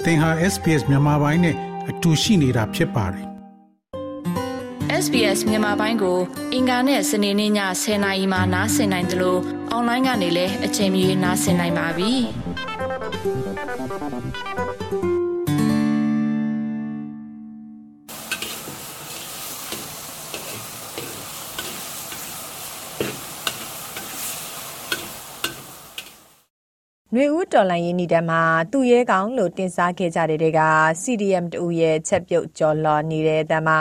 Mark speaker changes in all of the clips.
Speaker 1: သင်ဟာ SPS မြန်မာပိုင်းနဲ့အတူရှိနေတာဖြစ်ပါတယ်
Speaker 2: ။ SBS မြန်မာပိုင်းကိုအင်ကာနဲ့စနေနေ့ည10:00နာရီမှနားဆင်နိုင်တယ်လို့အွန်လိုင်းကနေလည်းအချိန်မီနားဆင်နိုင်ပါပြီ။
Speaker 3: နွေဦးတော်လှန်ရေးနေ့တန်းမှာသူရဲကောင်းလို့တင်စားခဲ့ကြတဲ့တွေက CDM တူရဲ့ချက်ပြုတ်ကျော်လွန်နေတဲ့အတန်းမှာ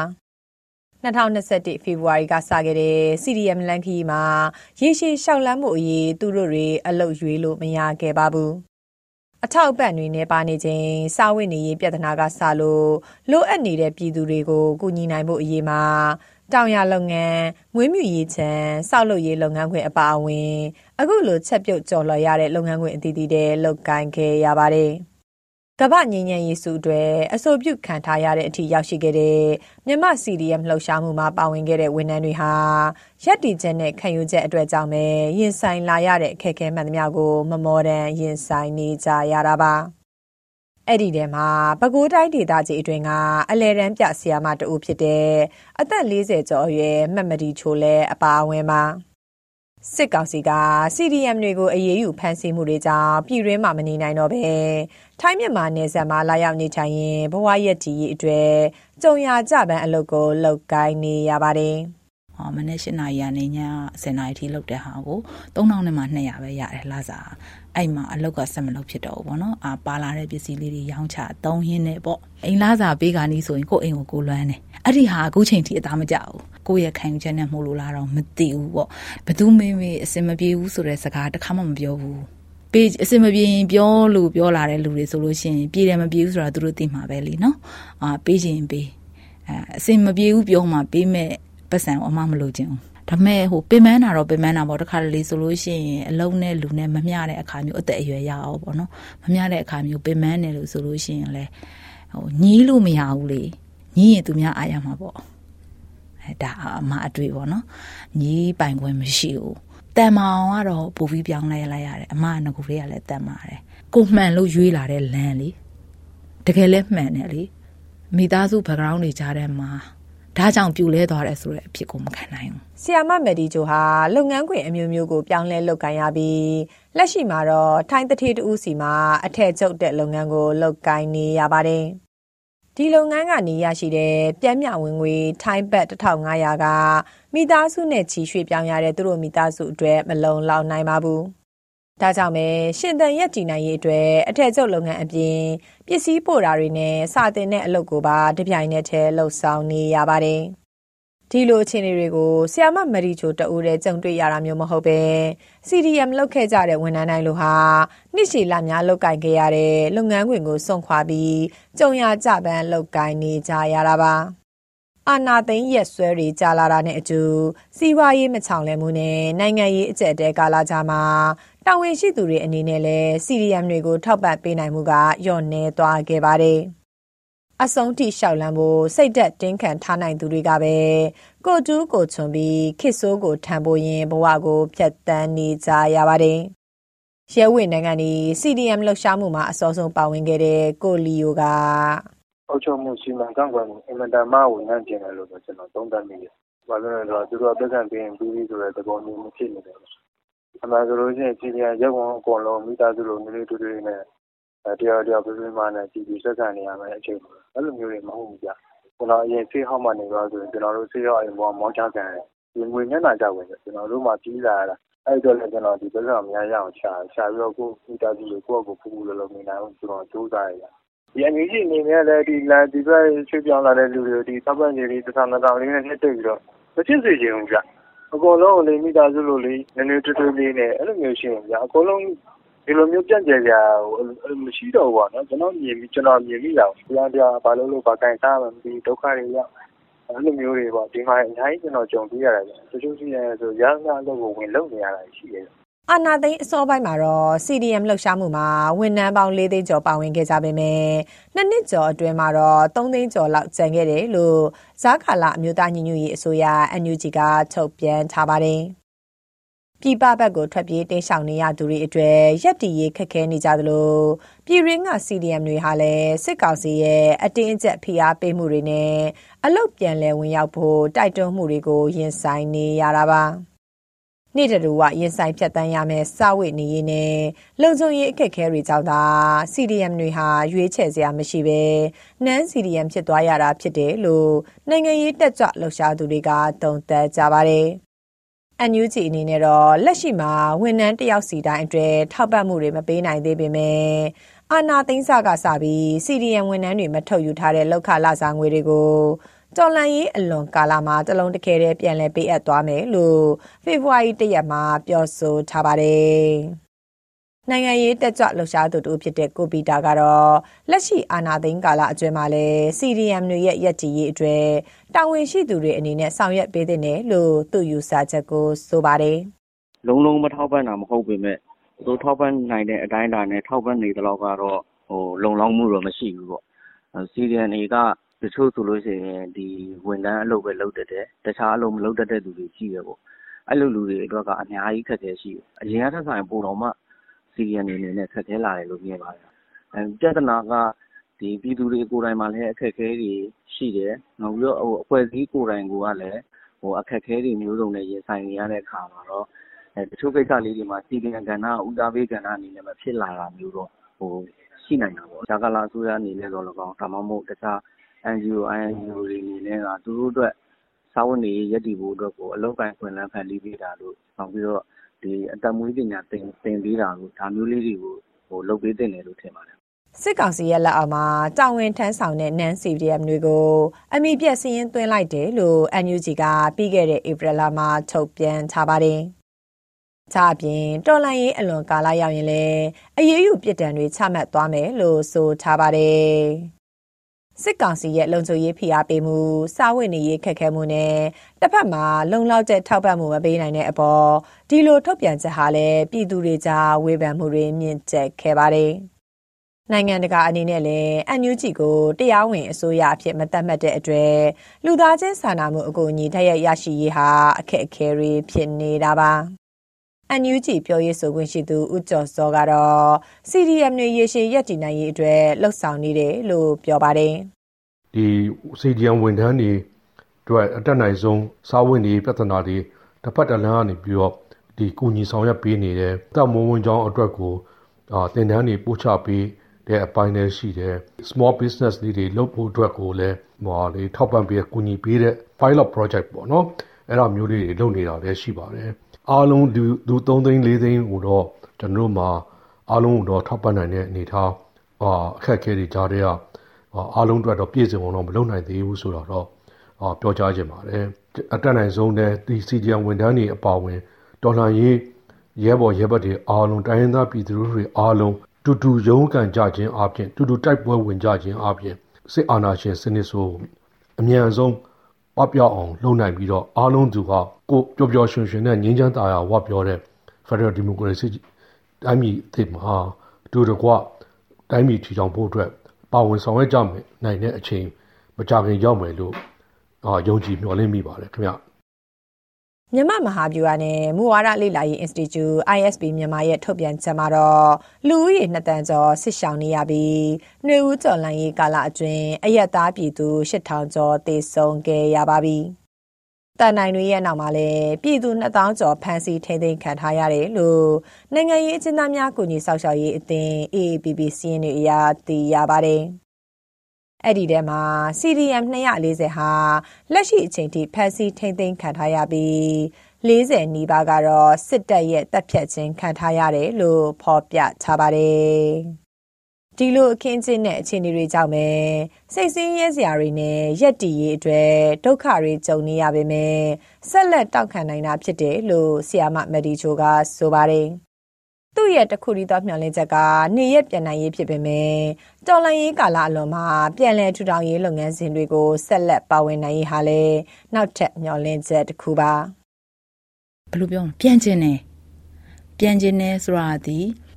Speaker 3: 2021ဖေဖော်ဝါရီကစခဲ့တဲ့ CDM လန်ခီမှာရေရှည်လျှောက်လန်းမှုအရေးသူတို့တွေအလုတ်ရွေးလို့မရခဲ့ပါဘူး။အထောက်အပံ့တွေနဲ့ပါနေခြင်းစာဝတ်နေရေးပြဿနာကစလို့လိုအပ်နေတဲ့ပြည်သူတွေကိုကူညီနိုင်ဖို့အရေးမှာတောင်ယာလုပ်ငန်း၊မွေးမြူရေးခြံ၊စောက်လုပ်ရေးလုပ်ငန်းခွင်အပါအဝင်အခုလိုချက်ပြုတ်ကျော်လွှာရတဲ့လုပ်ငန်းခွင်အသီးသီးတွေလုပ်ကိုင်ခဲ့ရပါတယ်။ကမ္ဘာငြိမ်းချမ်းရေးစုအတွက်အဆိုပြုခံထားရတဲ့အထိရောက်ရှိခဲ့တဲ့မြန်မာ CDM လှုပ်ရှားမှုမှာပါဝင်ခဲ့တဲ့ဝန်ထမ်းတွေဟာရပ်တည်ချက်နဲ့ခံယူချက်အတွက်ကြောင့်ပဲရင်ဆိုင်လာရတဲ့အခက်အခဲမှန်သမျှကိုမမောတမ်းရင်ဆိုင်နေကြရတာပါ။အဲ့ဒီထဲမှာပဲခူးတိုင်းဒေသကြီးအတွင်းကအလဲတန်းပြဆရာမတဦးဖြစ်တဲ့အသက်40ကျော်အရွယ်မမဒီချိုလဲအပါအဝင်ပါစစ်ကောင်စီက CDM တွေကိုအရေးယူဖမ်းဆီးမှုတွေကြောင့်ပြည်တွင်းမှာမနေနိုင်တော့ပဲထိုင်းမြန်မာနယ်စပ်မှာလာရောက်နေထိုင်ရင်ဘဝရက်တည်ရေးအတွက်ကြုံရကြပန်းအလုပ်ကိုလုပ်ကိုင်းနေရပါတယ်
Speaker 4: မနေ့8နာရီကနေည10နာရီထိလုပ်တဲ့ဟာကို3000နဲ့မှ200ပဲရတယ်လစာအဲ့မှာအလုပ်ကဆက်မလုပ်ဖြစ်တော့ဘူးပေါ့နော်ပါလာတဲ့ပစ္စည်းလေးတွေရောင်းချသုံးရင်းနဲ့ပေါ့အိမ်လစာပေးကနီးဆိုရင်ကိုယ့်အိမ်ကိုကိုလွမ်းတယ်အဲ့ဒီဟာအခုချိန်ထိအသားမကျဘူးကိုယ့်ရဲ့ခံယူချက်နဲ့မို့လို့လားတော့မသိဘူးပေါ့ဘသူမေးမေးအစင်မပြေဘူးဆိုတဲ့စကားတစ်ခါမှမပြောဘူးပေးအစင်မပြေရင်ပြောလာတဲ့လူတွေဆိုလို့ရှိရင်ပြေတယ်မပြေဘူးဆိုတာသူတို့သိမှာပဲလीနော်ပေးခြင်းပေးအစင်မပြေဘူးပြောမှပေးမဲ့ပတ်စံအမမလို့ခြင်းဒါမဲ့ပင်မန်းတာတော့ပင်မန်းတာပေါ့တခါတလေဆိုလို့ရှိရင်အလုံးနဲ့လူနဲ့မမျှတဲ့အခါမျိုးအသက်အရွယ်ရအောင်ပေါ့နော်မမျှတဲ့အခါမျိုးပင်မန်းတယ်လို့ဆိုလို့ရှိရင်လဲညီးလို့မရဘူးလေညီးရင်သူများအားရမှာပေါ့ဒါအမအတွေ့ပေါ့နော်ညီးပိုင်ခွင့်မရှိဘူးတန်မောင်ကတော့ပူပြီးပြောင်းလိုက်ရတယ်အမကငကူလေးကလည်းတန်ပါတယ်ကိုမှန်လို့ရွေးလာတဲ့လမ်းလေတကယ်လဲမှန်တယ်လေမိသားစု background တွေကြားထဲမှာဒါကြောင့်ပြူလဲသွားတယ်ဆိုတဲ့အဖြစ်ကိုမခံနိုင်ဘူး
Speaker 3: ဆီယာမမယ်ဒီဂျိုဟာလုပ်ငန်းခွင်အမျိုးမျိုးကိုပြောင်းလဲလုပ်ကိုင်ရပြီးလက်ရှိမှာတော့ထိုင်းတထေးတူးစီမှာအထက်ကျုပ်တဲ့လုပ်ငန်းကိုလုပ်ကိုင်နေရပါတယ်ဒီလုပ်ငန်းကနေရရှိတဲ့ပြမ်းမြဝင်ငွေထိုင်းဘတ်1500ကမိသားစုနဲ့ချီရွှေ့ပြောင်းရတဲ့သူတို့မိသားစုအတွက်မလုံလောက်နိုင်ပါဘူးဒါကြောင့်ပဲရှင်သန်ရက်တည်နိုင်ရေးအတွက်အထက်ကျုပ်လုပ်ငန်းအပြင်ပစ္စည်းပို့တာတွေနဲ့စာတင်တဲ့အလုပ်ကိုပါတပြိုင်နက်တည်းလှုပ်ဆောင်နေရပါတယ်ဒီလိုအခြေအနေတွေကိုဆီယာမမရီချိုတအူးတဲ့ကြုံတွေ့ရတာမျိုးမဟုတ်ပဲ CDM လုပ်ခဲ့ကြတဲ့ဝန်ထမ်းတိုင်းလိုဟာနှစ်ရှည်လများလုပ်ကိုင်ခဲ့ရတဲ့လုပ်ငန်းခွင်ကိုစွန့်ခွာပြီးကြုံရကြပန်းလုပ်ကိုင်နေကြရတာပါအာနာသိန်းရက်ဆွဲတွေကြာလာတာနဲ့အတူစီးပွားရေးမချောင်လည်မှုနဲ့နိုင်ငံရေးအကျပ်အတည်းကာလကြာမှာတာဝန်ရှိသူတွေအနေနဲ့လည်း CDM တွေကိုထောက်ပံ့ပေးနိုင်မှုကလျော့နည်းသွားခဲ့ပါတယ်အဆုံးထိလျှောက်လန်းဖို့စိတ်သက်တင်းခံထားနိုင်သူတွေကပဲကိုတူးကိုချွန်ပြီးခစ်ဆိုးကိုထမ်းဖို့ရင်ဘဝကိုဖြတ်တန်းနေကြရပါတယ်ရဲဝေနိုင်ငံဒီ CDM လှုပ်ရှားမှုမှာအစောဆုံးပါဝင်ခဲ့တဲ့ကိုလီယိုကအ
Speaker 5: ုပ်ချုပ်မှုစီမံခန့်ခွဲမှုအင်မတန်မှဝန်ထမ်းကျင်တယ်လို့ကျွန်တော်သုံးသပ်မိတယ်။ဘာလို့လဲဆိုတော့သူတို့ပြည်ကပြီးရင်ပြီးဆိုတဲ့သဘောမျိုးမဖြစ်နေတယ်။အမှန်ဆိုလို့ရှိရင် CDM ရုပ်ဝန်အကုန်လုံးမိသားစုလိုမျိုးလေးတွေ့တွေ့နဲ့တရားပြပြမှနဲ့ကြည်ဆက်ဆံနေရမယ်အချိန်ပေါ့။အဲ့လိုမျိုးတွေမဟုတ်ဘူးကြာ။ကျွန်တော်အရင်ဆေးဟောက်မှနေတော့ဆိုရင်ကျွန်တော်တို့ဆေးဟောက်အိမ်ပေါ်မောင်းချခံတယ်။ဒီငွေမျက်နှာကြောက်ပဲကျွန်တော်တို့မှကြီးလာတာ။အဲ့တော့လည်းကျွန်တော်ဒီဘက်ကအများရအောင်ရှာပြီးတော့ကိုမိသားစုကိုယ့်အကိုဖူးဖူးလုံးနေနိုင်အောင်ကျွန်တော်စူးစမ်းရတယ်။ဒီအငြိကြီးအနေနဲ့လည်းဒီဘက်ရွှေ့ပြောင်းလာတဲ့လူတွေဒီသဘောကြီးလေးတစ်ဆောင်လေးနဲ့နှစ်တွေ့ပြီးတော့မဖြစ်စေချင်ဘူးကြာအကုန်လုံးကိုလေးမိသားစုလိုလေးနည်းနည်းတွေ့တွေ့လေးနဲ့အဲ့လိုမျိုးရှိရင်ကြာအကုန်လုံးဒီလိုမျိုးပြန့်ကျဲကြမရှိတော့ဘူးပေါ့နော်ကျွန်တော်မြင်မိတာတရားဘာလို့ဘာကန်စားမှမသိဒုက္ခတွေရောက်အဲ့လိုမျိုးတွေပေါ့ဒီမှာအများကြီးကျွန်တော်ကြုံတွေ့ရတယ်တချို့ရှိရဲဆိုရမ်းအလုပ်ကိုဝင်လုပ်နေရတာရှိတယ်
Speaker 3: အာနာသိန်းအစောပိုင်းမှာတော့ CDM လှုပ်ရှားမှုမှာဝန်ထမ်းပေါင်း4သိန်းကျော်ပါဝင်ခဲ့ကြပေမဲ့နှစ်နှစ်ကျော်အတွင်းမှာတော့3သိန်းကျော်လောက်ကျန်ခဲ့တယ်လို့ဇာကာလာအမျိုးသားညီညွတ်ရေးအစိုးရ NUG ကထုတ်ပြန်ထားပါတယ်ပြည်ပဘက်ကိုထွက်ပြေးတိမ်းရှောင်နေရသူတွေအတွက်ရက်တည်ရေးခက်ခဲနေကြသလိုပြည်ရင်းက CDM တွေဟာလည်းစစ်ကောင်စီရဲ့အတင်းအကျပ်ဖိအားပေးမှုတွေနဲ့အလုတ်ပြန်လည်ဝင်ရောက်ဖို့တိုက်တွန်းမှုတွေကိုရင်ဆိုင်နေရတာပါနေ့တတူရင်ဆိုင်ဖြတ်တန်းရမယ်စာဝတ်နေရေးနဲ့လုံခြုံရေးအခက်အခဲတွေကြောင့်သာ CDM တွေဟာရွေးချယ်စရာမရှိဘဲနန်း CDM ဖြစ်သွားရတာဖြစ်တယ်လို့နိုင်ငံရေးတက်ကြွလှုပ်ရှားသူတွေကသုံးသပ်ကြပါတယ်NUG အနေနဲ့တော့လက်ရှိမှာဝန်ထမ်းတယောက်စီတိုင်းအတွက်ထောက်ပံ့မှုတွေမပေးနိုင်သေးပေမဲ့အာဏာသိမ်းစကစပြီး CDM ဝန်ထမ်းတွေမထုတ်ယူထားတဲ့လောက်ခလစာငွေတွေကိုတော်လှန်ရေးအလွန်ကာလမှာတလုံးတစ်ခဲတည်းပြန်လည်ပေးအပ်သွားမယ်လို့ဖေဖော်ဝါရီ1ရက်မှာပြောဆိုထားပါတယ်။နိုင်ငံရေးတက်ကြွလှုပ်ရှားသူတို့ဖြစ်တဲ့ကိုပီတာကတော့လက်ရှိအာဏာသိမ်းကာလအတွင်းမှာလဲ CDM တွေရဲ့ရပ်တည်ရေးအတွက်တာဝန်ရှိသူတွေအနေနဲ့ဆောင်ရွက်ပေးတဲ့နယ်လို့သူယူဆချက်ကိုဆိုပါတယ်
Speaker 6: ။လုံးမထောက်ပံ့တာမဟုတ်ပေမဲ့သူထောက်ပံ့နိုင်တဲ့အတိုင်းအတာနဲ့ထောက်ပံ့နေသလောက်ကတော့လုံလောက်မှုတော့မရှိဘူးပေါ့။ CDM တွေကတချို့ဆိုလို့ရှိရင်ဒီဝန်ထမ်းအလုပ်ပဲလုပ်တတ်တယ်တခြားအလုပ်မလုပ်တတ်တဲ့သူတွေရှိတယ်ပေါ့အဲ့လိုလူတွေအတွက်ကအများကြီးခက်ခဲရှိတယ်အရင်ကထက်ဆိုင်ပိုတော့မှ CDM အနေနဲ့ခက်ခဲလာတယ်လို့မြင်ပါတယ်ပြဿနာကဒီပြည်သူတွေကိုယ်တိုင်မှာလည်းအခက်အခဲတွေရှိတယ်နောက်ပြီးတော့အဖွဲ့အစည်းကိုယ်တိုင်ကလည်းအခက်အခဲတွေမျိုးစုံနဲ့ရင်ဆိုင်နေရတဲ့အခါမှာတော့တချို့ကိစ္စလေးတွေမှာ CDM ကဏ္ဍဦးစားပေးကဏ္ဍအနေနဲ့မဖြစ်လာတာမျိုးတော့ရှိနိုင်တာပေါ့။ဒါကလာအစိုးရအနေနဲ့တော့၎င်းဒါမှမဟုတ်တခြားNGO တွေအနေနဲ့ကသူတို့အတွက်စာဝန်တွေရည်တည်ဖို့အတွက်ကိုအလောက်ပိုင်းခွင့်လန်းဖန်တီးပေးတာလို့နောက်ပြီးတော့ဒီအတမွေးပညာသင်ပေးတာလို့ဒါမျိုးလေးတွေကိုလုပ်ပေးတင်တယ်လို့ထင်ပါတယ်
Speaker 3: စစ်ကောင်စီရဲ့လက်အောက်မှာတာဝန်ထမ်းဆောင်တဲ့ NaN CDM တွေကိုအမိပြက်စည်ရင်သွင်းလိုက်တယ်လို့ NUG ကပြီးခဲ့တဲ့ဧပြီလမှာထုတ်ပြန်ထားပါတယ်။ဒါအပြင်တော်လှန်ရေးအလွန်ကာလရောက်ရင်လည်းအရေးယူပြစ်ဒဏ်တွေချမှတ်သွားမယ်လို့ဆိုထားပါတယ်။စစ်ကောင်စီရဲ့လုံခြုံရေးဖိအားပေးမှုစာဝတ်နေရေးခက်ခဲမှုနဲ့တစ်ဖက်မှာလုံလောက်တဲ့ထောက်ပံ့မှုမပေးနိုင်တဲ့အပေါ်ဒီလိုထုတ်ပြန်ချက်ဟာလည်းပြည်သူတွေကြားဝေဖန်မှုတွေမြင့်တက်ခဲ့ပါတယ်။နိုင်ငံတကာအနေနဲ့လည်း NUG ကိုတရားဝင်အစိုးရအဖြစ်မသတ်မှတ်တဲ့အတွက်လူသားချင်းစာနာမှုအကူအညီတိုက်ရိုက်ရရှိရေးဟာအခက်အခဲတွေဖြစ်နေတာပါ။ NUG ပြောရေးဆိုခွင့်ရှိသူဦးကျော်စောကတော့ CDM တွေရေရှည်ရပ်တည်နိုင်ရေးအတွက်လှုပ်ဆောင်နေတယ်လို့ပြောပါတယ်
Speaker 7: ။ဒီ CDM ဝန်ထမ်းတွေအတွက်အတက်နိုင်ဆုံးစားဝတ်နေပြဿနာတွေတစ်ဖက်တစ်လမ်းကနေပြီးတော့ဒီကူညီဆောင်ရွက်ပေးနေတယ်။တပ်မဝန်ကြောင်းအတွက်ကိုသင်တန်းတွေပို့ချပေးတဲ့အပိုင်းတွေရှိတယ် small business လေးတွေလုပ်ဖို့အတွက်ကိုလည်းထောက်ပံ့ပေးကူညီပေးတဲ့ pilot project ပေါ့နော်အဲ့ဒါမျိုးလေးတွေလုပ်နေတာလည်းရှိပါတယ်အားလုံးသူ3သိန်း4သိန်းကိုတော့ကျွန်တော်တို့မှာအားလုံးကိုတော့ထောက်ပံ့နိုင်တဲ့အနေထားအခက်အခဲတွေကြားထဲကအားလုံးအတွက်တော့ပြည့်စုံအောင်တော့မလုပ်နိုင်သေးဘူးဆိုတော့ပြောကြားချင်ပါတယ်အတက်နိုင်ဆုံးတဲ့ဒီ CDM ဝန်ထမ်းတွေအပါအဝင်တော်လှန်ရေးရဲဘော်ရဲဘက်တွေအားလုံးတိုင်းရင်းသားပြည်သူတွေအားလုံးတူတူရုန်းကန်ကြခြင်းအပြင်တူတူတိုက်ပွဲဝင်ကြခြင်းအပြင်စစ်အာဏာရှင်စနစ်ဆိုအမြန်ဆုံးပပျောက်အောင်လုပ်နိုင်ပြီးတော့အားလုံးသူကကိုပျော်ပျော်ရွှင်ရွှင်နဲ့ငြိမ်းချမ်းသာယာဝပြောတဲ့ Federal Democracy တိုင်းပြည်အသစ်မှာတူတကွတိုင်းပြည်ထီထောင်ဖို့အတွက်ပါဝင်ဆောင်ရွက်ကြနိုင်တဲ့အချိန်မကြာခင်ရောက်မယ်လို့ယုံကြည်မျှော်လင့်မိပါတယ်ခင်ဗျ
Speaker 3: မြန်မာမဟာဗျူဟာနဲ့မူဝါဒလေ့လာရေး Institute ISB မြန်မာရဲ့ထုတ်ပြန်ချက်မှာတော့လူဦးရေ2တန်းကျော်ဆစ်ရှောင်နေရပြီးຫນွေဦးကျော်လန်ရေးကာလအတွင်းအရက်သားပြည်သူ8000ကျော်သေဆုံးခဲ့ရပါပြီ။တန်နိုင်တွေရဲ့နောက်မှာလည်းပြည်သူ2000ကျော်ဖမ်းဆီးထိန်းသိမ်းခံထားရတယ်လို့နိုင်ငံရေးအကျဉ်းသားများကူညီဆောက်ရှောက်ရေးအသင်း AAPP စီးရင်တွေအရသိရပါတယ်။အဲ့ဒီထဲမှာ CDM 240ဟာလက်ရှိအချိန်ထိဖမ်းဆီးထိန်းသိမ်းခံထားရပြီး40နီးပါးကတော့စစ်တပ်ရဲ့တပ်ဖြတ်ခြင်းခံထားရတယ်လို့ဖော်ပြထားပါတယ်။ဒီလိုအခင်းအကျင်းနဲ့အခြေအနေတွေကြောင့်ပဲစိတ်ဆင်းရဲစရာတွေနဲ့ရက်တည်ရေးအတွက်ဒုက္ခတွေကြုံနေရပေမဲ့ဆက်လက်တောက်ခံနိုင်တာဖြစ်တယ်လို့ဆီယာမမက်ဒီချိုကဆိုပါတယ်။သူ့ရဲ့တခုတည်းသောမျှော်လင့်ချက်ကနေရက်ပြန်နိုင်ရေးဖြစ်ပေမဲ့တော်လှန်ရေးကာလအလွန်မှာပြန်လည်ထူထောင်ရေးလုပ်ငန်းစဉ်တွေကိုဆက်လက်ပါဝင်နိုင်ရေးဟာလည်းနောက်ထပ်မျှော်လင့်ချက်တစ်ခုပါ
Speaker 4: ဘယ်လိုပြောပြန်ကျင်နေဆိုတာဒီ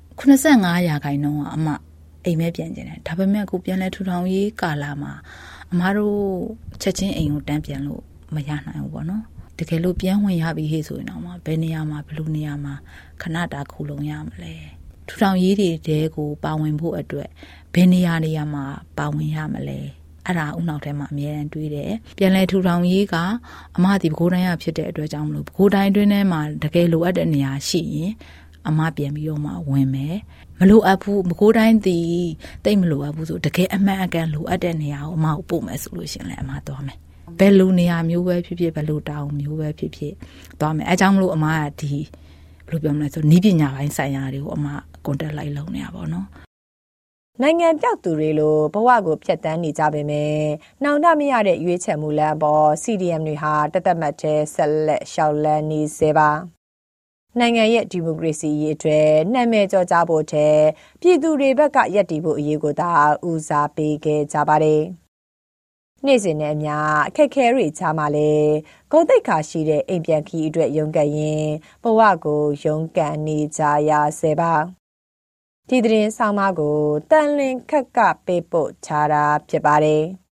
Speaker 4: 85%ကအမအိမ်မဲပြန်ကျင်တယ်ဒါပေမဲ့အခုပြန်လည်ထူထောင်ရေးကာလမှာအမတို့ချက်ချင်းအိမ်ကိုတန်းပြန်လို့မရနိုင်ဘူးပေါ့နော်တကယ်လို့ပြန်ဝင်ရပြီဟေ့ဆိုရင်တော့ဘယ်နေရာမှာဘယ်လိုနေရာမှာခဏတာခုလုံရမလဲထူထောင်ရေးတွေတဲကိုပါဝင်ဖို့အတွက်ဘယ်နေရာမှာပါဝင်ရမလဲအဲ့ဒါဥနောက်ထဲမှာအများအားတွေးတယ်ပြန်လဲထူထောင်ရေးကအမဒီပဲခူးတိုင်းရဖြစ်တဲ့အတွက်ကြောင့်မလို့ပဲခူးတိုင်းအတွင်းထဲမှာတကယ်လိုအပ်တဲ့နေရာရှိရင်အမပြန်ပြီးတော့မှဝင်မယ်မလိုအပ်ဘူးပဲခူးတိုင်းတည်တိတ်မလိုအပ်ဘူးဆိုတကယ်အမှန်အကန်လိုအပ်တဲ့နေရာကိုအမကိုပို့မယ်ဆိုလို့ရှင်လဲအမသွားမယ်ဘယ်လိုနေရာမျိုးပဲဖြစ်ဖြစ်ဘယ်လိုတောင်မျိုးပဲဖြစ်ဖြစ်သွားမယ်အဲကြောင့်မလို့အမကဒီဘယ်လိုပြောမလဲဆိုနီးပညာပိုင်းဆိုင်ရာတွေကိုအမကွန်တက်လိုက်လုပ်နေရပါတော့
Speaker 3: နိုင်ငံပြောက်သူတွေလိုဘဝကိုဖျက်ဆီးနေကြပေမဲ့နှောင်တမရတဲ့ရွေးချယ်မှုလမ်းပေါ် CDM တွေဟာတသက်မှတ်တဲ့ဆက်လက်ရှောက်လန်းနေစေပါနိုင်ငံရဲ့ဒီမိုကရေစီရေးအတွက်နှံ့မဲ့ကြောကြားဖို့တဲ့ပြည်သူတွေဘက်ကယက်တီဖို့အရေးကိုသာဦးစားပေးခဲ့ကြပါတယ်နေ့စဉ်နဲ့အမျှအခက်ခဲတွေချားမှလည်းဂုဏ်သိက္ခာရှိတဲ့အိမ်ပြန်ခီးအတွက်ရုန်းကန်ရင်ဘဝကိုရုန်းကန်နေကြရစေပါဒီသတင်းဆောင်မကိုတန်လင်းခက်ကပေးပို့ချတာဖြစ်ပါတယ်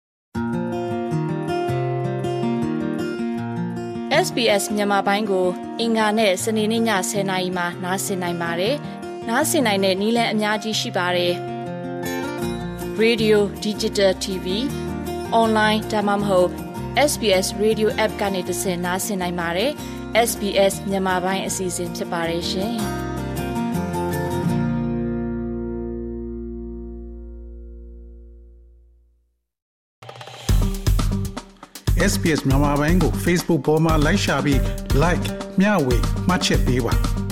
Speaker 2: SBS မြန်မာပိုင်းကိုအင်္ဂါနဲ့စနေနေ့ည10:00နာရီမှနားဆင်နိုင်ပါတယ်။နားဆင်နိုင်တဲ့နည်းလမ်းအများကြီးရှိပါတယ်။ Radio Digital TV Online ဒါမှမဟုတ် SBS Radio App ကနေတဆင့်နားဆင်နိုင်ပါတယ်။ SBS မြန်မာပိုင်းအစီအစဉ်ဖြစ်ပါတယ်ရှင်။
Speaker 1: SBS မြန်မာပိုင်းကို Facebook ပေါ်မှာ like ရှာပြီး like မျှဝေမှတ်ချက်ပေးပါ